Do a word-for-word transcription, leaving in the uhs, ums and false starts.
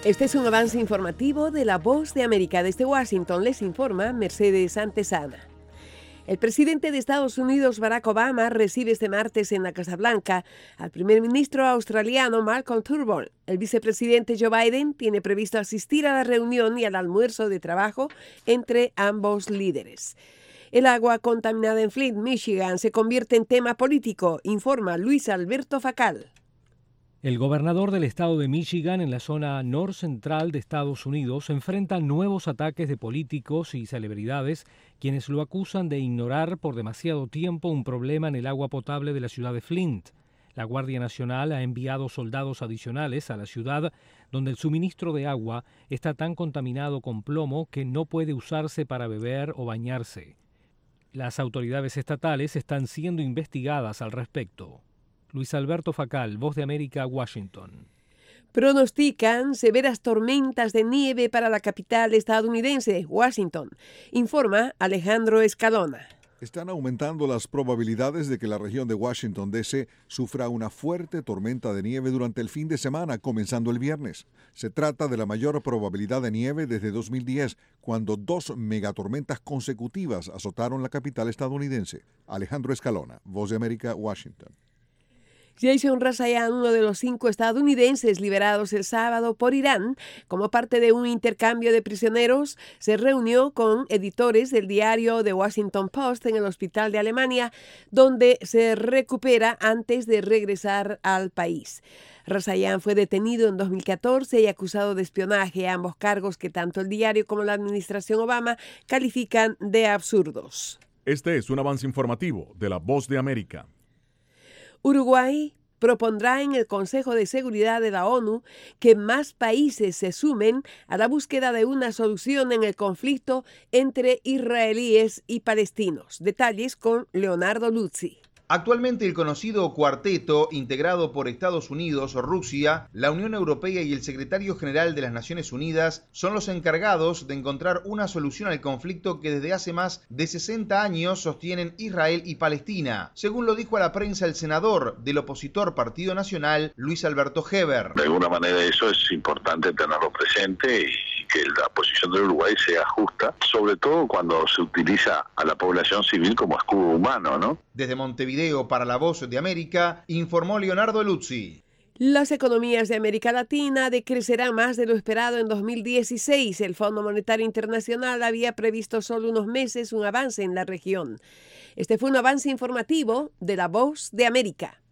Este es un avance informativo de La Voz de América. Desde Washington les informa Mercedes Antesana. El presidente de Estados Unidos, Barack Obama, recibe este martes en la Casa Blanca al primer ministro australiano Malcolm Turnbull. El vicepresidente Joe Biden tiene previsto asistir a la reunión y al almuerzo de trabajo entre ambos líderes. El agua contaminada en Flint, Michigan, se convierte en tema político, informa Luis Alberto Facal. El gobernador del estado de Michigan, en la zona norcentral de Estados Unidos, enfrenta nuevos ataques de políticos y celebridades, quienes lo acusan de ignorar por demasiado tiempo un problema en el agua potable de la ciudad de Flint. La Guardia Nacional ha enviado soldados adicionales a la ciudad, donde el suministro de agua está tan contaminado con plomo que no puede usarse para beber o bañarse. Las autoridades estatales están siendo investigadas al respecto. Luis Alberto Facal, Voz de América, Washington. Pronostican severas tormentas de nieve para la capital estadounidense, Washington, informa Alejandro Escalona. Están aumentando las probabilidades de que la región de Washington, D C sufra una fuerte tormenta de nieve durante el fin de semana, comenzando el viernes. Se trata de la mayor probabilidad de nieve desde dos mil diez, cuando dos megatormentas consecutivas azotaron la capital estadounidense. Alejandro Escalona, Voz de América, Washington. Jason Rezaian, uno de los cinco estadounidenses liberados el sábado por Irán como parte de un intercambio de prisioneros, se reunió con editores del diario The Washington Post en el hospital de Alemania, donde se recupera antes de regresar al país. Rezaian fue detenido en dos mil catorce y acusado de espionaje, ambos cargos que tanto el diario como la administración Obama califican de absurdos. Este es un avance informativo de La Voz de América. Uruguay propondrá en el Consejo de Seguridad de la ONU que más países se sumen a la búsqueda de una solución en el conflicto entre israelíes y palestinos. Detalles con Leonardo Luzzi. Actualmente el conocido cuarteto, integrado por Estados Unidos, Rusia, la Unión Europea y el Secretario General de las Naciones Unidas, son los encargados de encontrar una solución al conflicto que desde hace más de sesenta años sostienen Israel y Palestina, según lo dijo a la prensa el senador del opositor Partido Nacional, Luis Alberto Heber. De alguna manera eso es importante tenerlo presente y que la posición de Uruguay sea justa, sobre todo cuando se utiliza a la población civil como escudo humano, ¿no? Desde Montevideo para La Voz de América, informó Leonardo Luzzi. Las economías de América Latina decrecerán más de lo esperado en dos mil dieciséis. El Fondo Monetario Internacional había previsto solo unos meses un avance en la región. Este fue un avance informativo de La Voz de América.